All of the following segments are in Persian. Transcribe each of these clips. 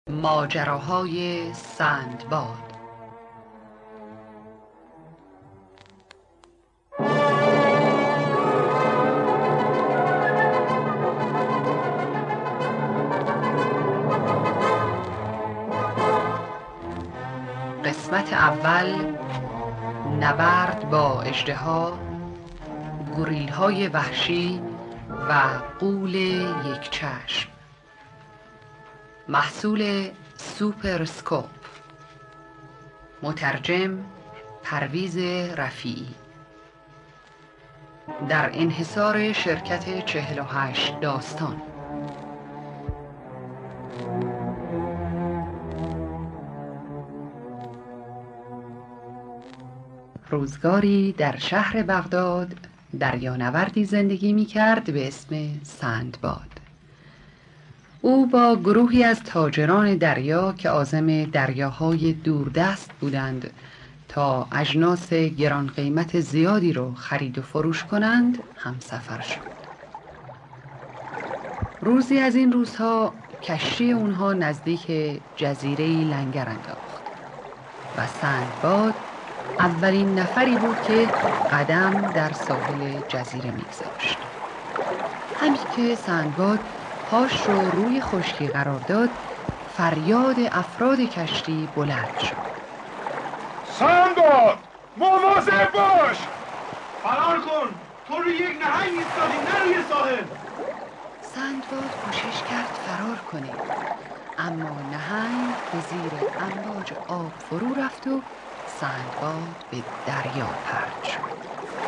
ماجراهای سندباد. قسمت اول: نبرد با اژدها، گوریل‌های وحشی و غول یک چشم. محصول سوپرسکوپ. مترجم پرویز رفیعی. در انحصار شرکت 48 داستان. روزگاری در شهر بغداد دریانوردی زندگی می کرد به اسم سندباد. او با گروهی از تاجران دریا که عازم دریاهای دوردست بودند تا اجناس گران قیمت زیادی رو خرید و فروش کنند همسفر شد. روزی از این روزها کشتی اونها نزدیک جزیره‌ای لنگر انداخت و سندباد اولین نفری بود که قدم در ساحل جزیره می‌گذاشت. همین که سندباد پاش رو روی خشکی قرار داد، فریاد افراد کشتی بلند شد. سندباد، مواظب باش! فرار کن! تو روی یک نهنگ ایستادی، نه روی ساحل! سندباد کوشش کرد فرار کنه، اما نهنگ به زیر امواج آب فرو رفت و سندباد به دریا پرت شد.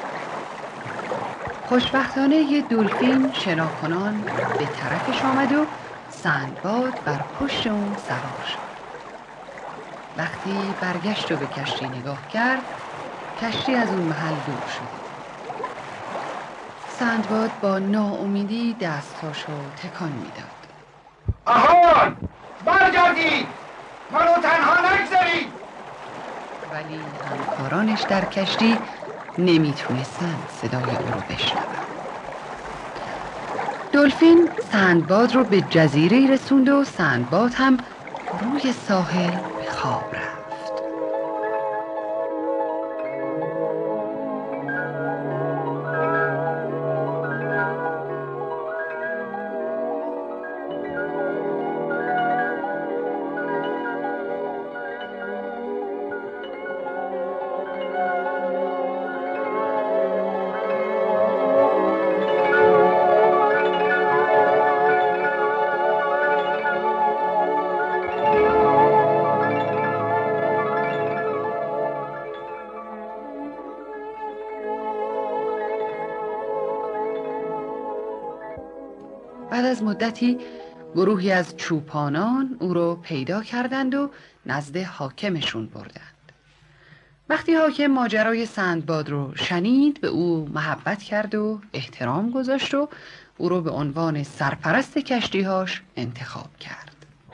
خوشبختانه یه دلفین شناکنان به طرفش آمد و سندباد بر پشت اون سوار شد. وقتی برگشت و به کشتی نگاه کرد، کشتی از اون محل دور شد. سندباد با ناامیدی دستاشو تکان میداد. آهان! برگردید! منو تنها نگذارید! ولی همکارانش در کشتی نمیتونستن صدای او رو بشنون. دلفین سندباد رو به جزیره رسوند و سندباد هم روی ساحل به خواب رفت. بعد از مدتی گروهی از چوپانان او رو پیدا کردند و نزد حاکمشون بردند. وقتی حاکم ماجرای سندباد رو شنید، به او محبت کرد و احترام گذاشت و او رو به عنوان سرپرست کشتیهاش انتخاب کرد.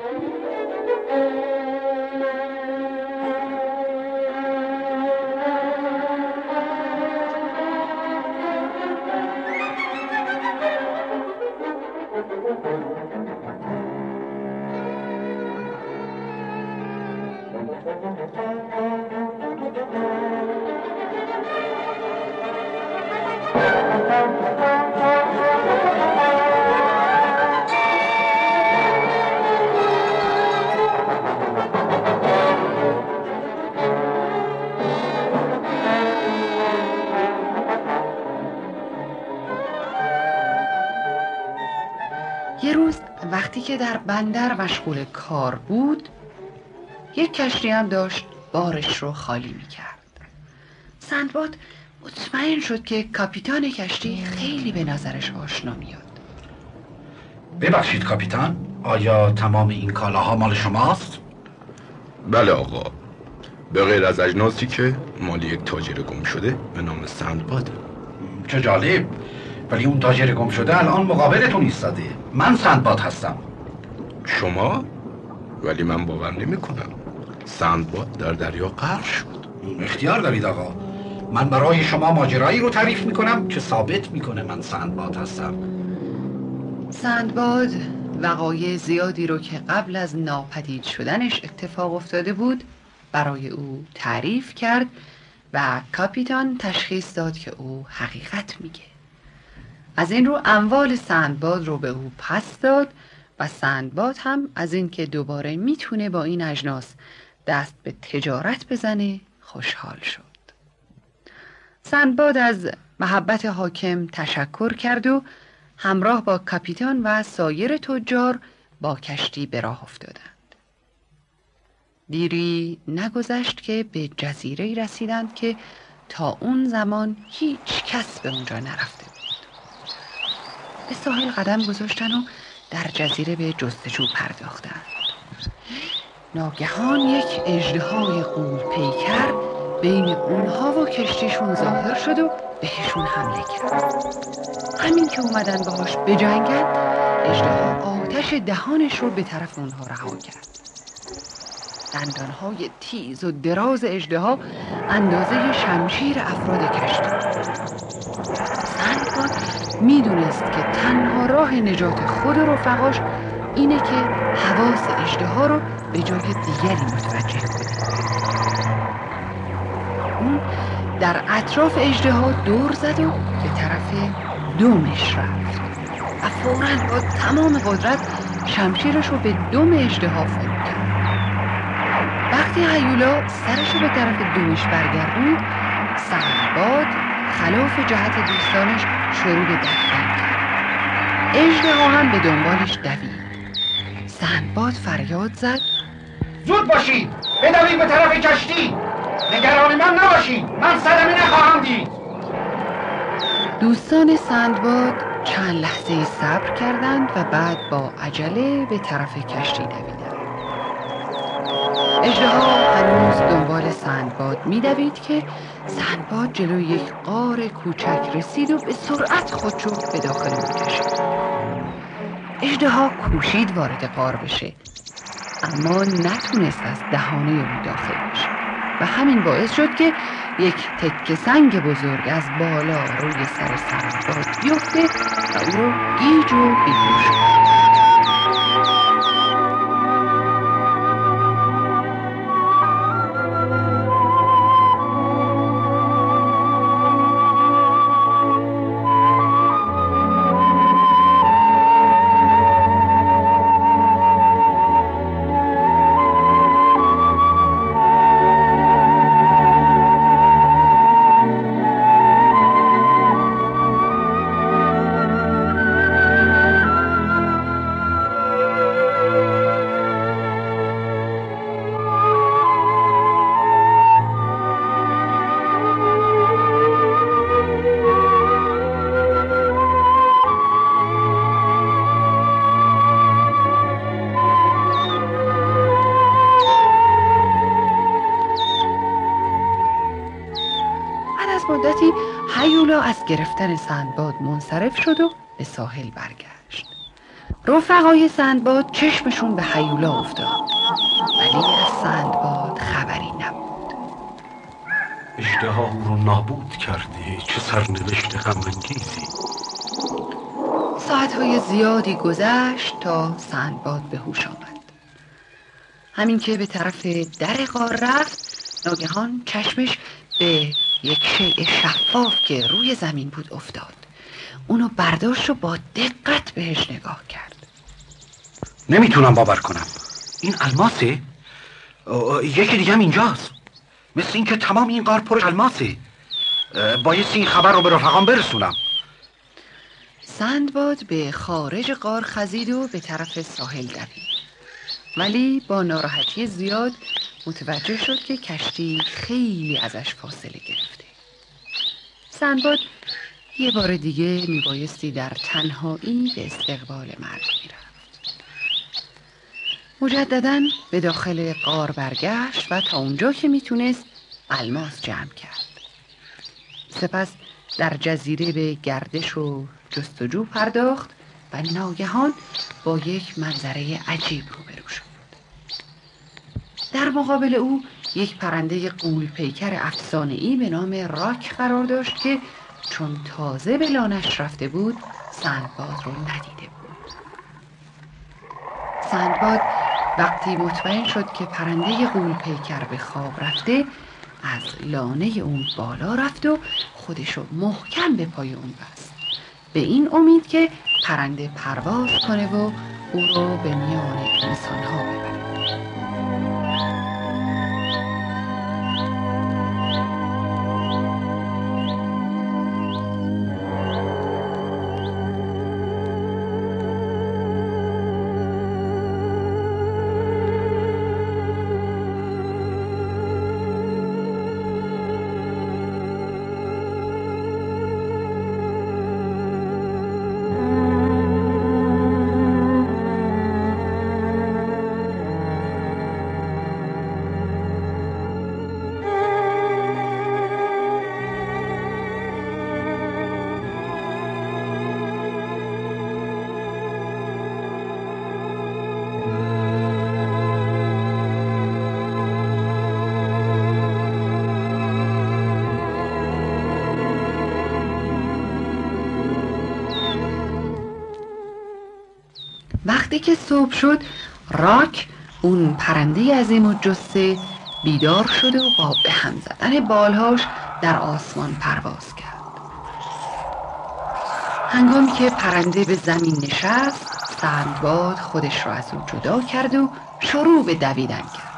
یه روز وقتی که در بندر مشغول کار بود، یک کشتی هم داشت بارش رو خالی می‌کرد. سندباد مطمئن شد که کاپیتان کشتی خیلی به نظرش آشنا میاد. ببخشید کاپیتان، آیا تمام این کالاها مال شماست؟ بله آقا، به غیر از اجناسی که مال یک تاجر گم شده به نام سندباده. چه جالب، ولی اون تاجر گم شده الان مقابلتون ایستاده. من سندباد هستم. شما؟ ولی من باور نمی کنم. سندباد در دریا غرق شد. اختیار دارید آقا، من برای شما ماجرایی رو تعریف میکنم که ثابت میکنه من سندباد هستم. سندباد وقایع زیادی رو که قبل از ناپدید شدنش اتفاق افتاده بود برای او تعریف کرد و کاپیتان تشخیص داد که او حقیقت میگه. از این رو اموال سندباد رو به او پس داد و سندباد هم از این که دوباره میتونه با این اجناس دست به تجارت بزنه خوشحال شد. سندباد از محبت حاکم تشکر کرد و همراه با کاپیتان و سایر تجار با کشتی به راه افتادند. دیری نگذشت که به جزیره‌ای رسیدند که تا اون زمان هیچ کس به اونجا نرفته بود. به ساحل قدم گذاشتن و در جزیره به جستجو پرداختند. ناگهان یک اژدهای غول‌پیکر بین اونها و کشتیشون ظاهر شد و بهشون حمله کرد. همین که اومدن باهاش بجنگن، اژدها آتش دهانش رو به طرف اونها رها کرد. دندانهای تیز و دراز اژدها اندازه شمشیر افراد کشتی. سندباد میدونست که تنها راه نجات خود و رفقاش اینه که حواس اژدها رو به جای دیگری متوجه کنه. اون در اطراف اژدها دور زد و به طرف دمش رفت و فوراً با تمام قدرت شمشیرش رو به دم اژدها فرو کرد. وقتی هیولا سرش رو به طرف دمش برگردوند، سندباد خلاف جهت دوستانش شروع به دویدن کرد. اژدها هم به دنبالش دوید. سندباد فریاد زد: زود باشید، بدوید به طرف کشتی. نگران من نباشید، من صدمه نخواهم دید. دوستان سندباد چند لحظه صبر کردند و بعد با عجله به طرف کشتی دویدند. اژدها هنوز دنبال سندباد می‌دوید که سندباد جلوی یک غار کوچک رسید و به سرعت خودش رو به داخل اون کشید. اژدها کوشید وارد غار بشه، اما نتونست از دهانه اون داخل بشه و همین باعث شد که یک تکه سنگ بزرگ از بالا روی سر سندباد بیفته و او رو گیج و بیهوش کنه. مدتی هیولا از گرفتن سندباد منصرف شد و به ساحل برگشت. رفقای سندباد چشمشون به هیولا افتاد، ولی از سندباد خبری نبود. اژدها او رو نابود کرده، چه سرنوشت غم‌انگیزی. ساعتهای زیادی گذشت تا سندباد به هوش آمد. همین که به طرف در غار رفت، ناگهان چشمش به یک شیء شفاف که روی زمین بود افتاد. اونو برداشت و با دقت بهش نگاه کرد. نمیتونم باور کنم. این الماسه؟ یکی دیگه هم اینجاست. مثل این که تمام این غار پر الماسه. بایستی این خبر رو به رفقام برسونم. سندباد به خارج غار خزید و به طرف ساحل دوید، ولی با ناراحتی زیاد متوجه شد که کشتی خیلی ازش فاصله گرفته. سندباد یه بار دیگه میبایستی در تنهایی به استقبال مرگ میرفت. مجدداً به داخل غار برگشت و تا اونجا که میتونست الماس جمع کرد. سپس در جزیره به گردش و جستجو پرداخت و ناگهان با یک منظره عجیب روبرو شد. در مقابل او یک پرنده غول‌پیکر افسانه‌ای به نام راک قرار داشت که چون تازه به لانش رفته بود سندباد رو ندیده بود. سندباد وقتی مطمئن شد که پرنده غول پیکر به خواب رفته، از لانه اون بالا رفت و خودشو محکم به پای اون بست، به این امید که پرنده پرواز کنه و او رو به میان انسانها ببره. وقتی که صبح شد، راک اون پرنده عظیم الجثه بیدار شد و با به هم زدن بالهاش در آسمان پرواز کرد. هنگامی که پرنده به زمین نشست، سندباد خودش را از او جدا کرد و شروع به دویدن کرد.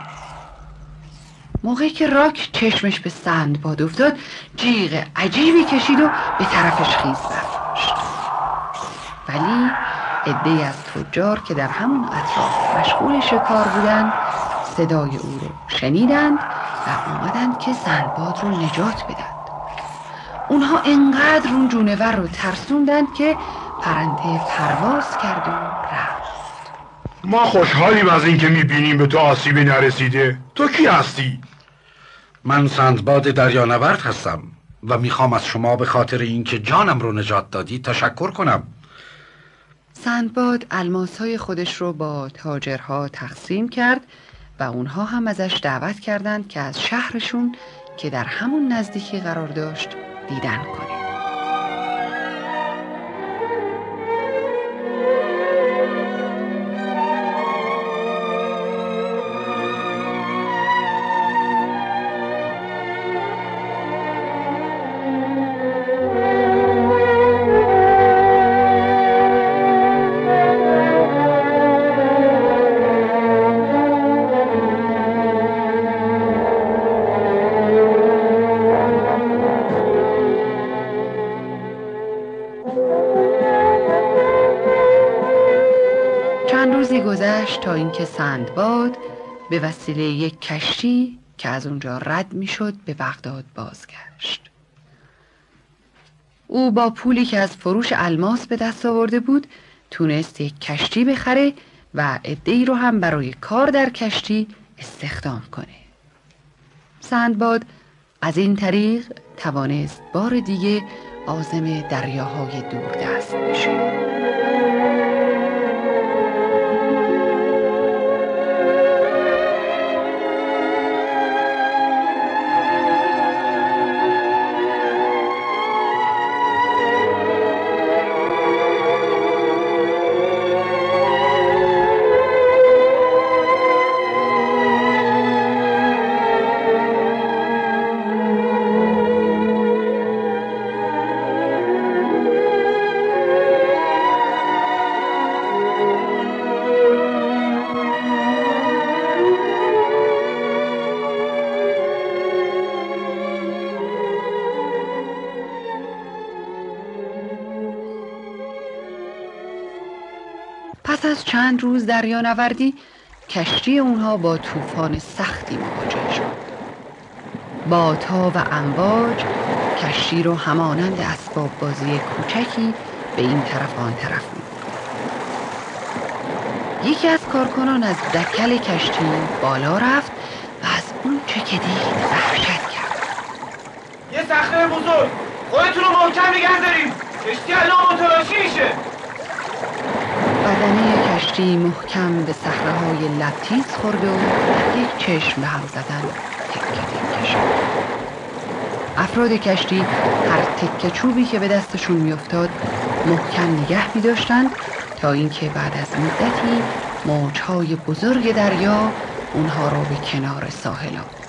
موقعی که راک چشمش به سندباد افتاد، جیغ عجیبی کشید و به طرفش خیز برداشت. ولی عده‌ای از تجار که در همون اطراف مشغول شکار بودند صدای او رو شنیدند و آمدند که سندباد رو نجات بدند. اونها انقدر اون جونور رو ترسوندند که پرنده پرواز کرد و رفت. ما خوشحالیم از این که میبینیم به تو آسیبی نرسیده. تو کی هستی؟ من سندباد دریانورد هستم و میخوام از شما به خاطر اینکه جانم رو نجات دادی تشکر کنم. سندباد الماسهای خودش رو با تاجرها تقسیم کرد و اونها هم ازش دعوت کردند که از شهرشون که در همون نزدیکی قرار داشت دیدن کنه. گذشت تا اینکه سندباد به وسیله یک کشتی که از اونجا رد میشد به بغداد بازگشت. او با پولی که از فروش الماس به دست آورده بود تونست یک کشتی بخره و عده‌ای رو هم برای کار در کشتی استخدام کنه. سندباد از این طریق توانست بار دیگه عازم دریاهای دوردست بشه. پس از چند روز دریانوردی کشتی اونها با طوفان سختی مواجه شد. بادها و امواج کشتی رو همانند اسباب بازی کوچکی به این طرف آن طرف می‌برد. یکی از کارکنان از دکل کشتی بالا رفت و از اون چه که دید وحشت کرد. یه صخره بزرگ، خودتون رو محکم نگه دارید، کشتی الان متلاشی میشه. بدنه کشتی محکم به صخره‌های لبتیز خورد و یک چشم به هم زدن تکه تکه شد. افراد کشتی هر تکه چوبی که به دستشون میافتاد محکم نگه می‌داشتند تا اینکه بعد از مدتی موج‌های بزرگ دریا اونها رو به کنار ساحل آورد.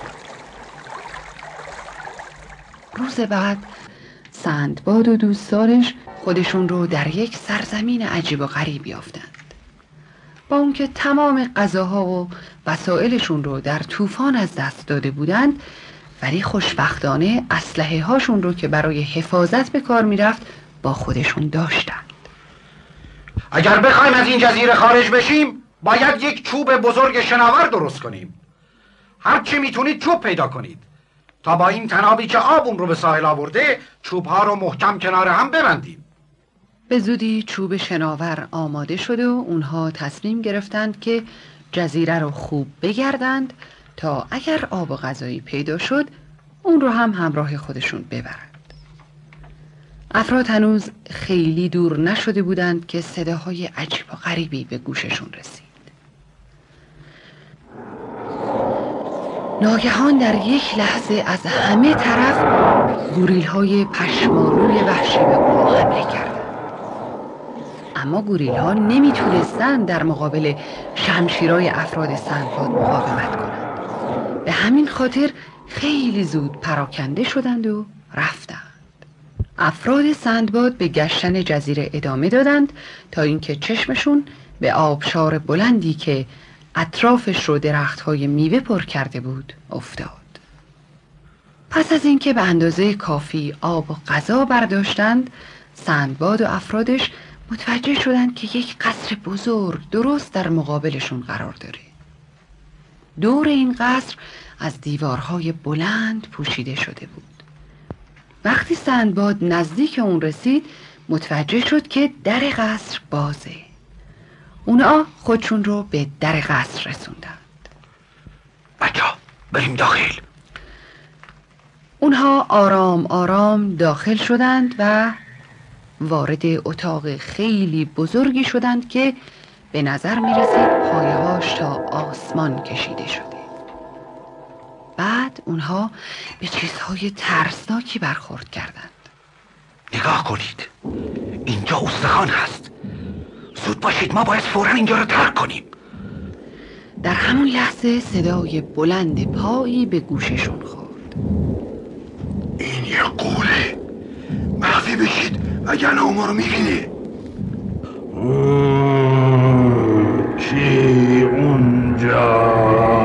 روز بعد سندباد و دوستانش خودشون رو در یک سرزمین عجیب و غریب یافتند. با اون که تمام غذاها و وسایلشون رو در طوفان از دست داده بودند، ولی خوشبختانه اسلحه هاشون رو که برای حفاظت به کار میرفت با خودشون داشتند. اگر بخوایم از این جزیره خارج بشیم باید یک چوب بزرگ شناور درست کنیم. هر چی میتونید چوب پیدا کنید تا با این تنابی که آب اون رو به ساحل آورده چوبها رو محکم کنار هم ببندیم. به زودی چوب شناور آماده شد و اونها تصمیم گرفتند که جزیره رو خوب بگردند تا اگر آب و غذایی پیدا شد اون رو هم همراه خودشون ببرند. افراد هنوز خیلی دور نشده بودند که صداهای عجیب و غریبی به گوششون رسید. ناگهان در یک لحظه از همه طرف گوریل‌های پشمالوی وحشی به اونها حمله کردند. اما گوریل‌ها نمیتونستند در مقابل شمشیرهای افراد سندباد مقاومت کنند. به همین خاطر خیلی زود پراکنده شدند و رفتند. افراد سندباد به گشتن جزیره ادامه دادند تا اینکه چشمشون به آبشار بلندی که اطرافش رو درخت‌های میوه پر کرده بود افتاد. پس از اینکه به اندازه کافی آب و غذا برداشتند، سندباد و افرادش متوجه شدند که یک قصر بزرگ درست در مقابلشون قرار داره. دور این قصر از دیوارهای بلند پوشیده شده بود. وقتی سندباد نزدیک اون رسید متوجه شد که در قصر بازه. اونا خودشون رو به در قصر رسوندند. بچه‌ها بریم داخل. اونها آرام آرام داخل شدند و وارد اتاق خیلی بزرگی شدند که به نظر می رسید پایه‌هاش تا آسمان کشیده شده. بعد اونها به چیزهای ترسناکی برخورد کردند. نگاه کنید، اینجا استخوان هست. زود باشید، ما باید فوراً اینجا رو ترک کنیم. در همون لحظه صدای بلند پایی به گوششون خورد. این یه قوله. مخفی بشید وگرنه ما رو میبینه. کی اونجاست؟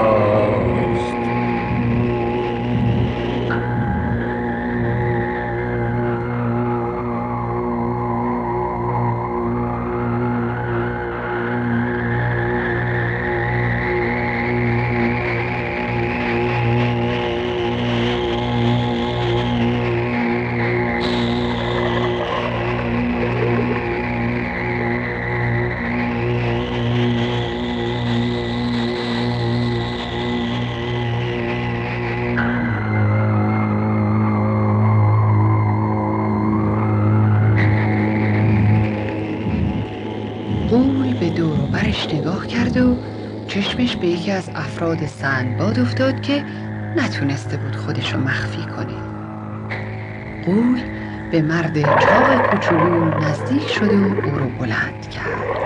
غول به دور و برش نگاه کرد و چشمش به یکی از افراد سندباد افتاد که نتونسته بود خودشو مخفی کنه. غول به مرد چاق کوچولو نزدیک شد و او رو بلند کرد.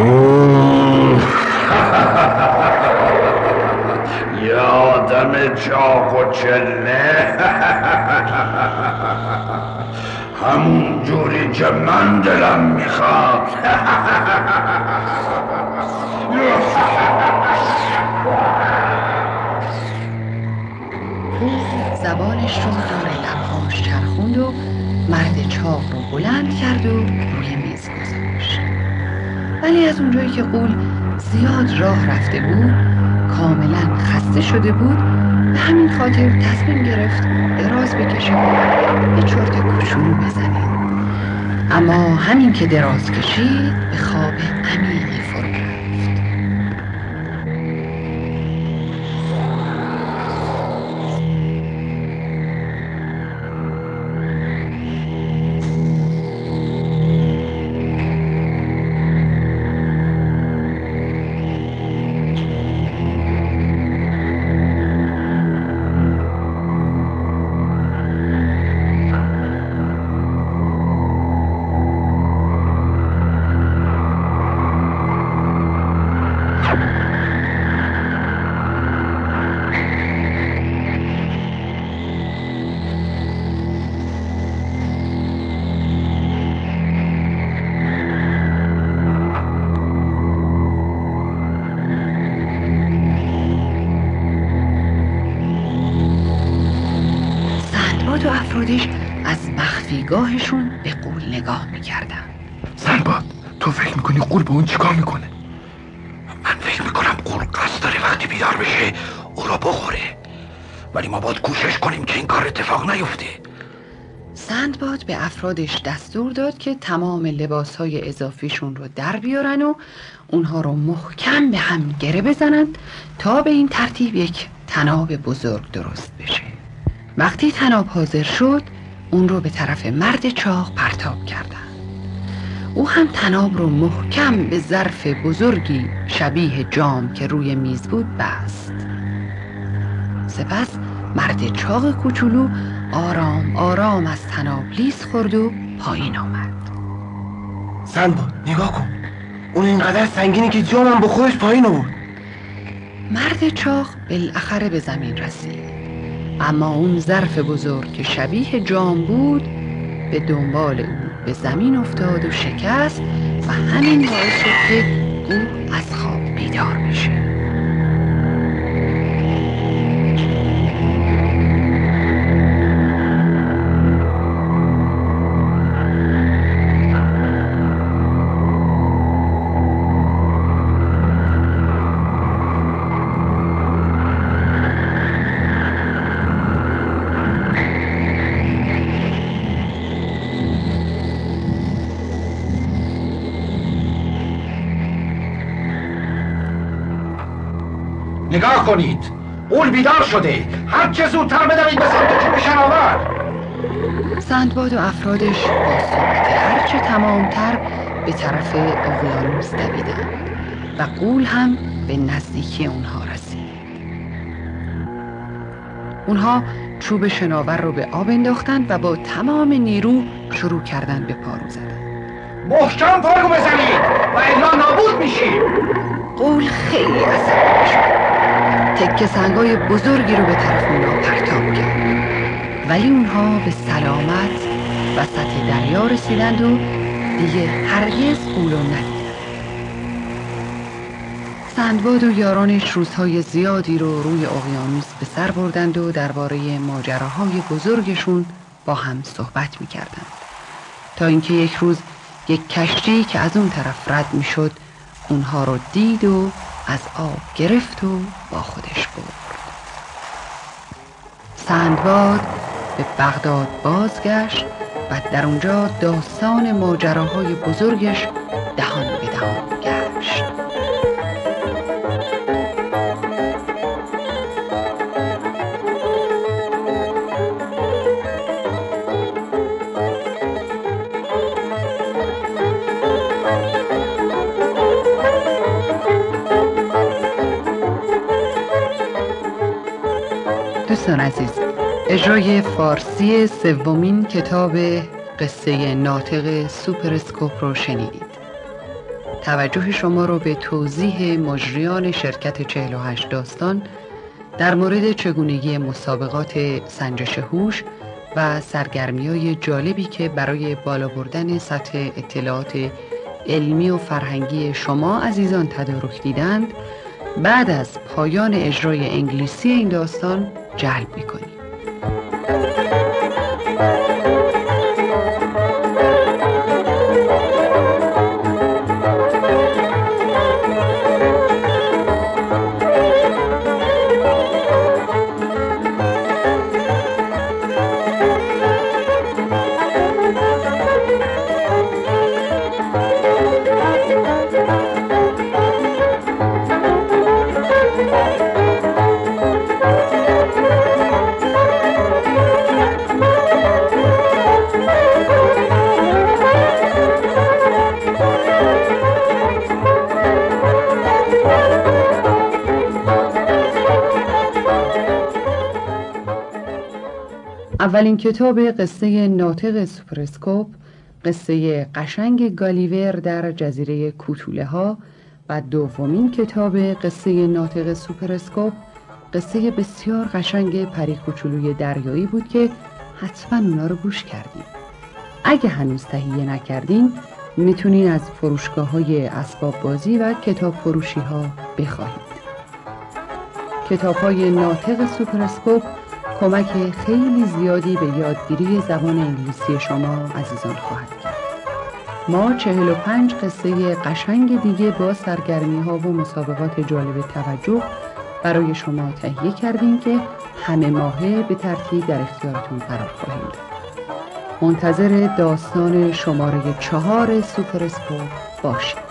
یه آدم چاق و چله. همون جوری که من دلم میخواد. زبانش رو دور لبهاش چرخوند و مرد چاق رو بلند کرد و روی میز گذاشت. ولی از اونجایی که غول زیاد راه رفته بود، کاملا خسته شده بود، به همین خاطر تصمیم گرفت دراز بکشه و یه چرت کوچولو بزنه. اما همین که دراز کشید به خواب عمیقی فرو رفت. سندباد و افرادش از مخفیگاهشون به غول نگاه میکردن. سندباد، تو فکر میکنی غول به اون چیکار میکنه؟ من فکر میکنم غول قصد داره وقتی بیدار بشه او را بخوره، ولی ما باید کوشش کنیم که این کار اتفاق نیفته. سندباد به افرادش دستور داد که تمام لباسهای اضافیشون رو در بیارن و اونها رو محکم به هم گره بزنند تا به این ترتیب یک طناب بزرگ درست بشه. وقتی طناب حاضر شد اون رو به طرف مرد چاق پرتاب کردن. او هم طناب رو محکم به ظرف بزرگی شبیه جام که روی میز بود بست. سپس مرد چاق کوچولو آرام آرام از طناب لیز خورد و پایین آمد. سندباد نگاه کن، اون اینقدر سنگینی که جامم با خودش پایین آورد. مرد چاق بالاخره به زمین رسید، اما اون ظرف بزرگ که شبیه جام بود به دنبال او به زمین افتاد و شکست و همین باعث شد که او از خواب بیدار بشه. نگاه کنید، غول بیدار شده. هر چه زودتر بدوید به سمت چوب شناور. سندباد و افرادش با سرعت هرچه تمامتر به طرف اقیانوس دویدند و غول هم به نزدیکی اونها رسید. اونها چوب شناور رو به آب انداختند و با تمام نیرو شروع کردن به پارو زدن. محکم پارو بزنید و الا نابود میشید. غول خیلی عصبانی شد، تکه سنگای بزرگی رو به طرف اونها پرتاب کرد، ولی اونها به سلامت وسط دریا رسیدند و دیگه هرگز غول رو ندیدند. سندباد و یارانش روزهای زیادی رو روی اقیانوس به سر بردند و درباره ماجراهای بزرگشون با هم صحبت می‌کردند تا اینکه یک روز یک کشتی که از اون طرف رد می‌شد اونها رو دید و از آب گرفت و با خودش برد. سندباد به بغداد بازگشت و در اونجا داستان ماجراهای بزرگش دهان به دهان گشت. دوستان عزیز، اجرای فارسی سومین کتاب قصه ناطق سوپراسکوپ رو شنیدید. توجه شما رو به توضیح مجریان شرکت 48 داستان در مورد چگونگی مسابقات سنجش هوش و سرگرمی‌های جالبی که برای بالا بردن سطح اطلاعات علمی و فرهنگی شما عزیزان تدارک دیدند بعد از پایان اجرای انگلیسی این داستان جلب می‌کنیم. اولین کتاب قصه ناطق سوپراسکوپ، قصه قشنگ گالیور در جزیره کوتوله ها، و دومین کتاب قصه ناطق سوپراسکوپ، قصه بسیار قشنگ پری کوچولوی دریایی بود که حتما اونا رو گوش کردید. اگه هنوز تهیه نکردین میتونین از فروشگاه‌های اسباب بازی و کتاب فروشی ها بخواهید. کتاب‌های ناطق سوپراسکوپ کمک خیلی زیادی به یادگیری زبان انگلیسی شما عزیزان خواهد کرد. ما 45 قصه قشنگ دیگه با سرگرمی ها و مسابقات جالب توجه برای شما تهیه کردیم که همه ماهه به ترتیب در اختیارتون قرار خواهیم داد. منتظر داستان شماره 4 سوپر اسپورت باشید.